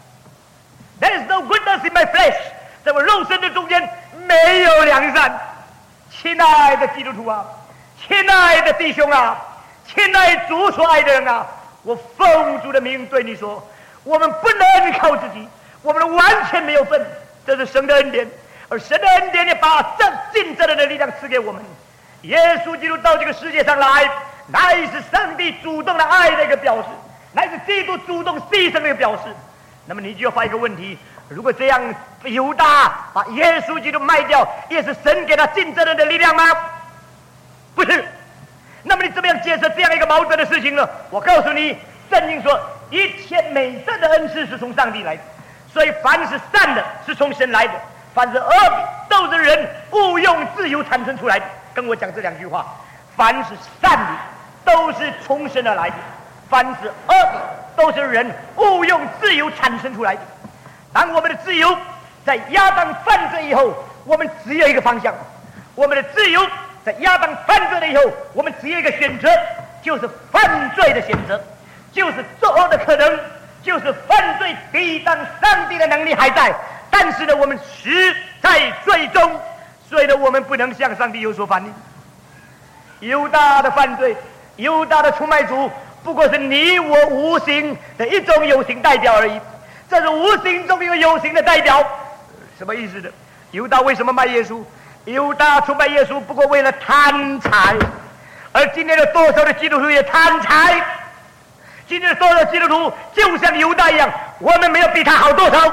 There is no goodness in my flesh， 在我肉身的中间没有良善。亲爱的基督徒啊，亲爱的弟兄啊，亲爱主所爱的人啊，我奉主的名对你说，我们不能靠自己，我们完全没有份，这是神的恩典。而神的恩典也把这尽责任的力量赐给我们。耶稣基督到这个世界上来，乃是上帝主动的爱的一个表示，乃是基督主动牺牲的一个表示。那么你就要发一个问题，如果这样犹大把耶稣基督卖掉，也是神给他尽责任的力量吗？不是。那么你怎么样解释这样一个矛盾的事情呢？我告诉你，圣经说一切美善的恩赐是从上帝来的，所以凡是善的是从神来的，凡是恶的都是人误用自由产生出来的。跟我讲这两句话，凡是善的都是从神而来的，凡是恶的都是人误用自由产生出来的。当我们的自由在亚当犯罪以后，我们只有一个方向，我们的自由在亚当犯罪了以后，我们只有一个选择，就是犯罪的选择，就是作恶的可能，就是犯罪抵挡上帝的能力还在，但是呢，我们死在罪中，所以呢，我们不能向上帝有所反应。犹大的犯罪，犹大的出卖主，不过是你我无形的一种有形代表而已。这是无形中有有形的代表，什么意思呢？犹大为什么卖耶稣？犹大出卖耶稣，不过为了贪财。而今天的多少的基督徒也贪财。今天的多少基督徒就像犹大一样，我们没有比他好多少。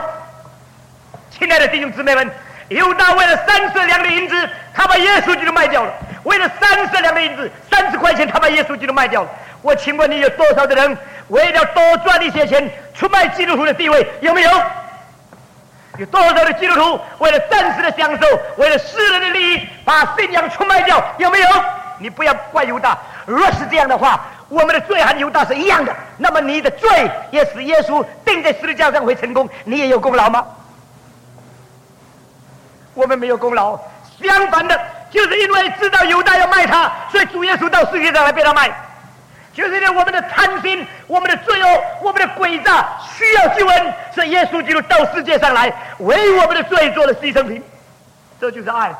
亲爱的弟兄姊妹们，犹大为了三十两的银子，他把耶稣基督卖掉了。 为了三十两的银子，三十块钱，他把耶稣基督卖掉了。我请问你，有多少的人为了多赚一些钱，出卖基督徒的地位？有没有？有多少的基督徒为了暂时的享受，为了私人的利益，把信仰出卖掉？有没有？你不要怪犹大，若是这样的话，我们的罪和犹大是一样的，那么你的罪也使耶稣钉在十字架上会成功，你也有功劳吗？我们没有功劳，相反的，就是因为知道犹大要卖他，所以主耶稣到世界上来被他卖。就是因为我们的贪心，我们的罪恶，我们的诡诈需要救恩，所以耶稣基督到世界上来为我们的罪做了牺牲品，这就是爱。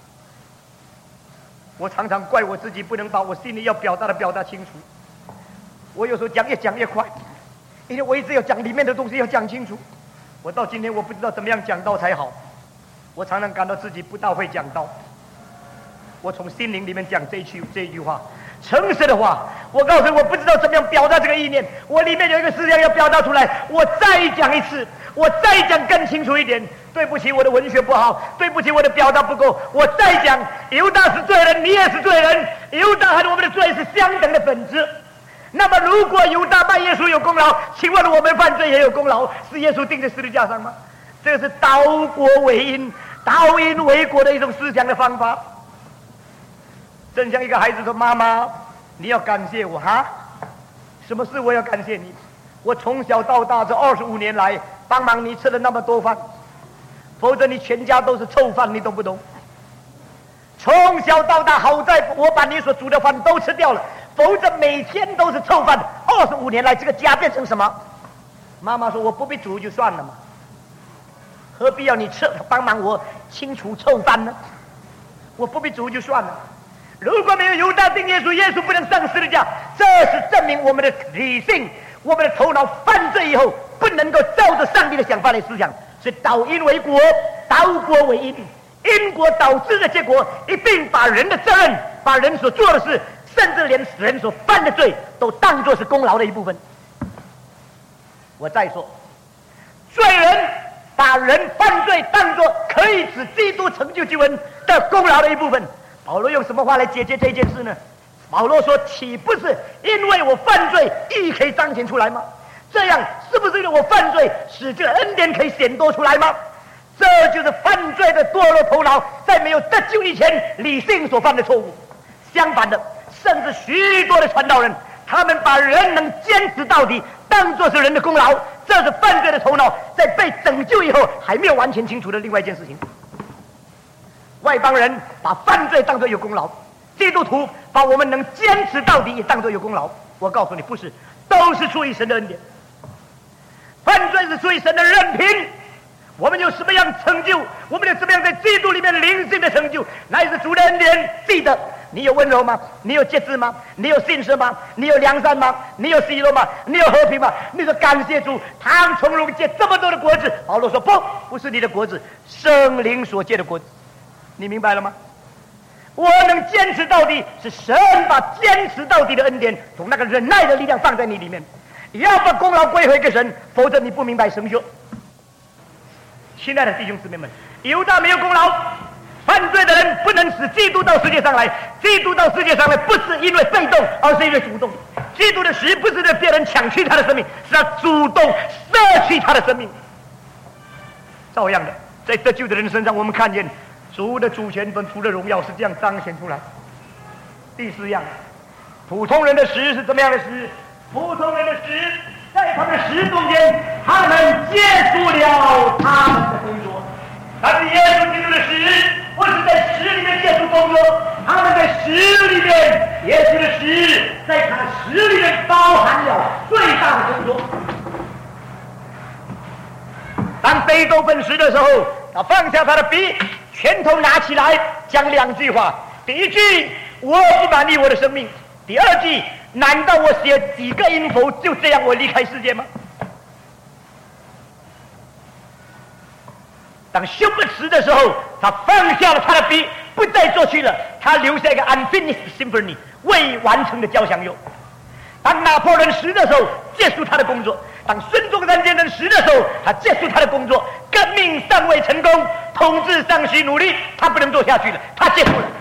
我常常怪我自己不能把我心里要表达的表达清楚，我有时候讲越讲越快，因为我一直要讲里面的东西要讲清楚。我到今天我不知道怎么样讲道才好，我常常感到自己不大会讲道。我从心灵里面讲这一句这一句话，诚实的话，我告诉你，我不知道怎么样表达这个意念，我里面有一个思想要表达出来，我再讲一次，我再讲更清楚一点。对不起，我的文学不好，对不起，我的表达不够，我再讲，犹大是罪人，你也是罪人，犹大和我们的罪是相等的本质。那么如果犹大卖耶稣有功劳，请问我们犯罪也有功劳，是耶稣钉在十字架上吗？这个是倒果为因，倒因为果的一种思想的方法。正像一个孩子说，妈妈你要感谢我哈，什么事我要感谢你？我从小到大这二十五年来帮忙你吃了那么多饭，否则你全家都是臭饭，你懂不懂？从小到大好在我把你所煮的饭都吃掉了，否则每天都是臭饭。二十五年来这个家变成什么？妈妈说我不必煮就算了嘛，何必要你吃帮忙我清除臭饭呢？我不必煮就算了。如果没有犹大钉耶稣，耶稣不能上十字架，这是证明我们的理性，我们的头脑犯罪以后不能够照着上帝的想法来思想，是倒因为果，倒果为因，因果导致的结果一定把人的责任，把人所做的事，甚至连人所犯的罪都当作是功劳的一部分。我再说，罪人把人犯罪当作可以使基督成就救恩的功劳的一部分。保罗用什么话来解决这件事呢？保罗说，岂不是因为我犯罪义可以彰显出来吗？这样是不是因为我犯罪使这个恩典可以显多出来吗？这就是犯罪的堕落头脑在没有得救以前理性所犯的错误。相反的，甚至许多的传道人，他们把人能坚持到底当作是人的功劳，这是犯罪的头脑在被拯救以后还没有完全清楚的另外一件事情。外邦人把犯罪当作有功劳，基督徒把我们能坚持到底也当作有功劳。我告诉你，不是，都是出于神的恩典。犯罪是出于神的任凭，我们有什么样成就，我们有什么样在基督里面灵性的成就，乃是主的恩典。记得，你有温柔吗？你有节制吗？你有信实吗？你有良善吗？你有喜乐吗？你有和平吗？你说感谢主，他从容结这么多的果子。保罗说，不，不是你的果子，圣灵所结的果子。你明白了吗？我能坚持到底，是神把坚持到底的恩典从那个忍耐的力量放在你里面，要把功劳归回给神，否则你不明白神学。亲爱的弟兄姊妹们，犹大没有功劳，犯罪的人不能使基督到世界上来。基督到世界上来不是因为被动，而是因为主动。基督的死不是对别人抢去他的生命，是他主动舍弃他的生命。照样的，在得救的人身上，我们看见主的主权跟主的荣耀是这样彰显出来。第四样，普通人的死是怎么样的死？普通人的死，在他们的死中间，他们结束了他们的工作。但是耶稣基督的死不是在死里面结束工作，他们在死里面，耶稣的死在他的死里面包含了最大的工作。当贝多芬死的时候，他放下他的笔，拳头拿起来，讲两句话。第一句，我不满意我的生命；第二句，难道我写几个音符就这样我离开世界吗？当休谟死的时候，他放下了他的笔，不再作曲了，他留下一个 unfinished symphony 未完成的交响乐。当拿破仑死的时候，结束他的工作；当孙中山先生死的时候，他结束他的工作。革命尚未成功，统治尚需努力，他不能做下去了，他结束了。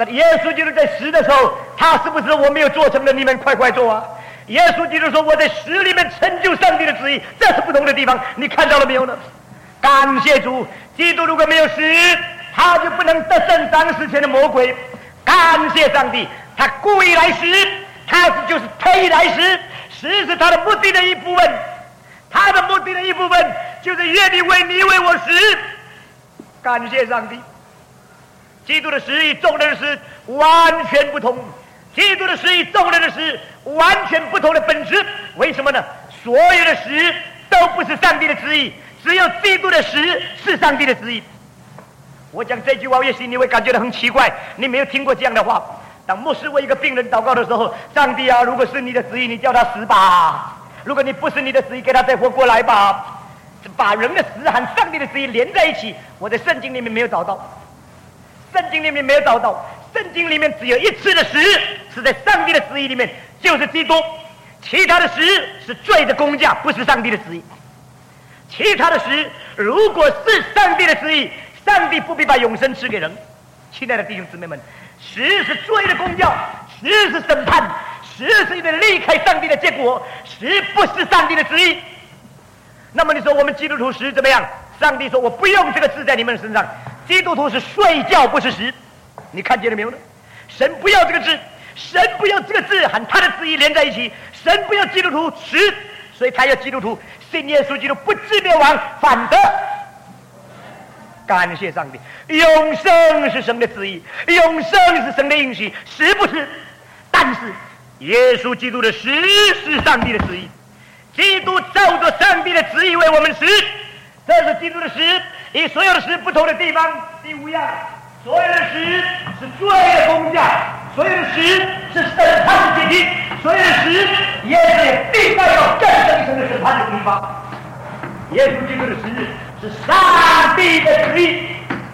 但耶稣基督在死的时候，他是不是我没有做成的？你们快快做啊！耶稣基督说：“我在死里面成就上帝的旨意。”这是不同的地方，你看到了没有呢？感谢主，基督如果没有死，他就不能得胜当时前的魔鬼。感谢上帝，他故意来死，他是就是特意来死，死是他的目的的一部分。他的目的的一部分就是愿意为你为我死。感谢上帝，基督的死与众人的死完全不同。基督的死与众人的死完全不同的本质。为什么呢？所有的死都不是上帝的旨意，只有基督的死是上帝的旨意。我讲这句话，也许你会感觉到很奇怪，你没有听过这样的话。当牧师为一个病人祷告的时候，上帝啊，如果是你的旨意，你叫他死吧；如果你不是你的旨意，给他再活过来吧。把人的死和上帝的旨意连在一起，我在圣经里面没有找到，圣经里面没有找到。圣经里面只有一次的死是在上帝的旨意里面，就是基督。其他的死是罪的工价，不是上帝的旨意。其他的死如果是上帝的旨意，上帝不必把永生赐给人。亲爱的弟兄姊妹们，死是罪的工价，死是审判，死是一个离开上帝的结果，死不是上帝的旨意。那么你说我们基督徒死怎么样？上帝说我不用这个字在你们身上。基督徒是睡觉，不是死。你看见了没有呢？神不要这个字，神不要这个字和他的旨意连在一起。神不要基督徒死，所以他要基督徒信耶稣基督不至灭亡，反得感谢上帝。永生是神的旨意，永生是神的应许，死不是。但是耶稣基督的死是上帝的旨意，基督照着上帝的旨意为我们死，这是基督的死与所有的死不同的地方。第五样，所有的死是罪的工价，所有的死是审判的阶梯，所有的死也是必带有更深一层的审判的地方。耶稣基督的死是上帝的旨意。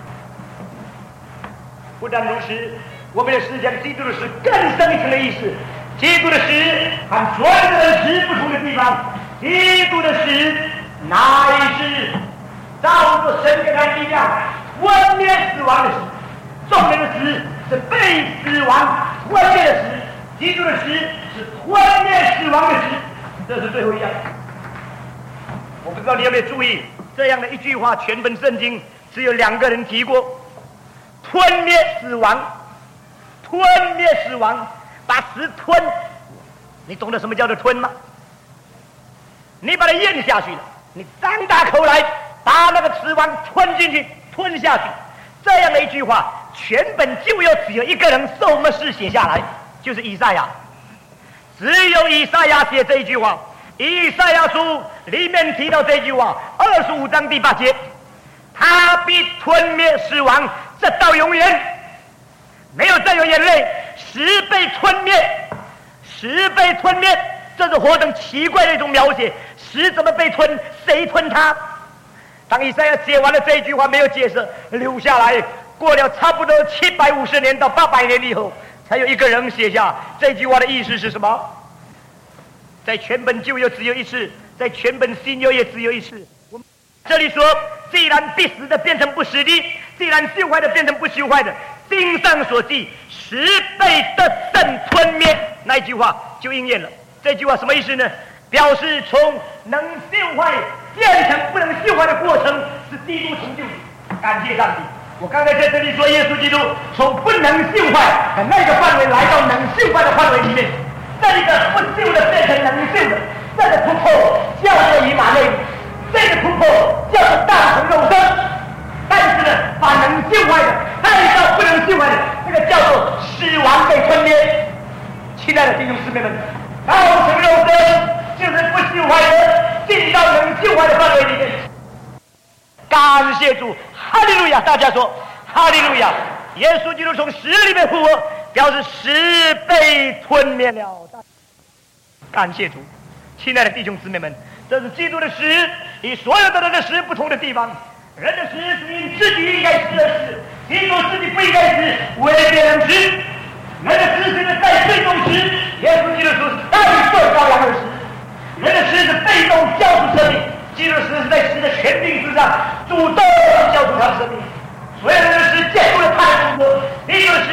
不但如此，我们的思想基督的死更深一层的意思。基督的死和所有的人死不同的地方，基督的死乃是照着神给他力量毁灭死亡的死。众人的死是被死亡毁灭的死，基督的死是毁灭死亡的死。这是最后一样。我不知道你有没有注意，这样的一句话，全本圣经只有两个人提过：吞灭死亡，吞灭死亡，把死吞。你懂得什么叫做吞吗？你把它咽下去了，你张大口来，把那个死亡吞进去，吞下去。这样的一句话，全本旧约只有一个人受默示写下来，就是以赛亚。只有以赛亚写这一句话。以赛亚书里面提到这句话，二十五章第八节，他必吞灭死亡，直到永远，没有再有眼泪，死被吞灭，死被吞灭，这是何等奇怪的一种描写！死怎么被吞？谁吞它？当以赛亚写完了这一句话，没有解释，留下来，过了差不多七百五十年到八百年以后，才有一个人写下这句话的意思是什么？在全本旧约只有一次，在全本新约也只有一次。我们这里说，既然必死的变成不死的，既然朽坏的变成不朽坏的，经上所记，死被得胜吞灭，那一句话就应验了。这句话什么意思呢？表示从能朽坏变成不能朽坏的过程是基督成就的。感谢上帝！我刚才在这里说，耶稣基督从不能朽坏的那个范围来到能朽坏的范围里面。这个不朽的变成能朽的，这个突破叫做以马内利，这个突破叫做大成肉身。但是呢，把能朽坏的带到不能朽坏的，这个叫做死亡被吞灭。亲爱的弟兄姊妹们，大成肉身就是不朽坏的进到能朽坏的范围里面。感谢主，哈利路亚！大家说哈利路亚！耶稣基督从死里面复活，表示死被吞灭了。感谢主，亲爱的弟兄姊妹们，这是基督的死与所有的人的死不同的地方。人的死是因自己应该死而死，基督自己不应该死，为别人死。人的死是在最终死，耶稣基督是代罪羔羊而死。人的死是被动交出生命，基督的死是在死的权柄之上主动交出他的生命。所有人的死结束了他的工作，基督的死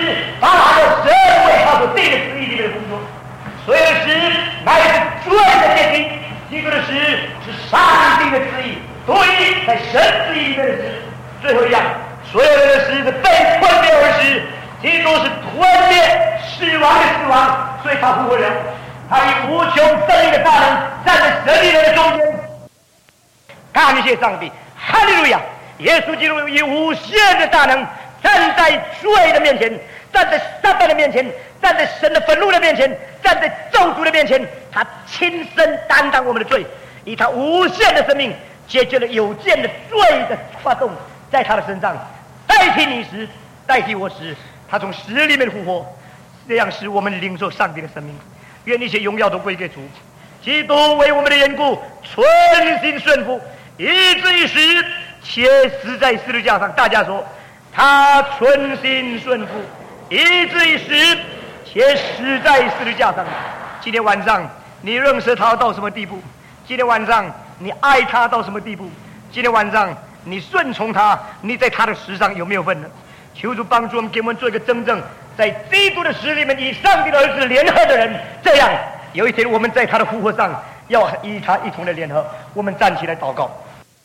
把他的神为他所定的旨意里面的工作。所有的事乃是罪的结晶，基督的事是上帝的旨意，所以在神旨意里面的事。最后一样，所有的事是被吞灭而死，基督是吞灭死亡的死亡，所以他复活了。他以无穷正义的大能站在神力人的中间。感谢上帝，哈利路亚！耶稣基督以无限的大能站在罪的面前，站在撒旦的面前，站在神的愤怒的面前，站在咒诅的面前，他亲身担当我们的罪，以他无限的生命解决了有限的罪的发动，在他的身上代替你时，代替我时，他从死里面复活，这样使我们领受上帝的生命。愿一切荣耀都归给主。基督为我们的缘故存心顺服，以至于死，且死在十字架上。大家说，他存心顺服，以至于死，且死在十字架上。今天晚上你认识他到什么地步？今天晚上你爱他到什么地步？今天晚上你顺从他，你在他的死上有没有份呢？求主帮助我们，给我们做一个真正在基督的死里面与上帝的儿子联合的人。这样有一天我们在他的复活上要与他一同的联合。我们站起来祷告。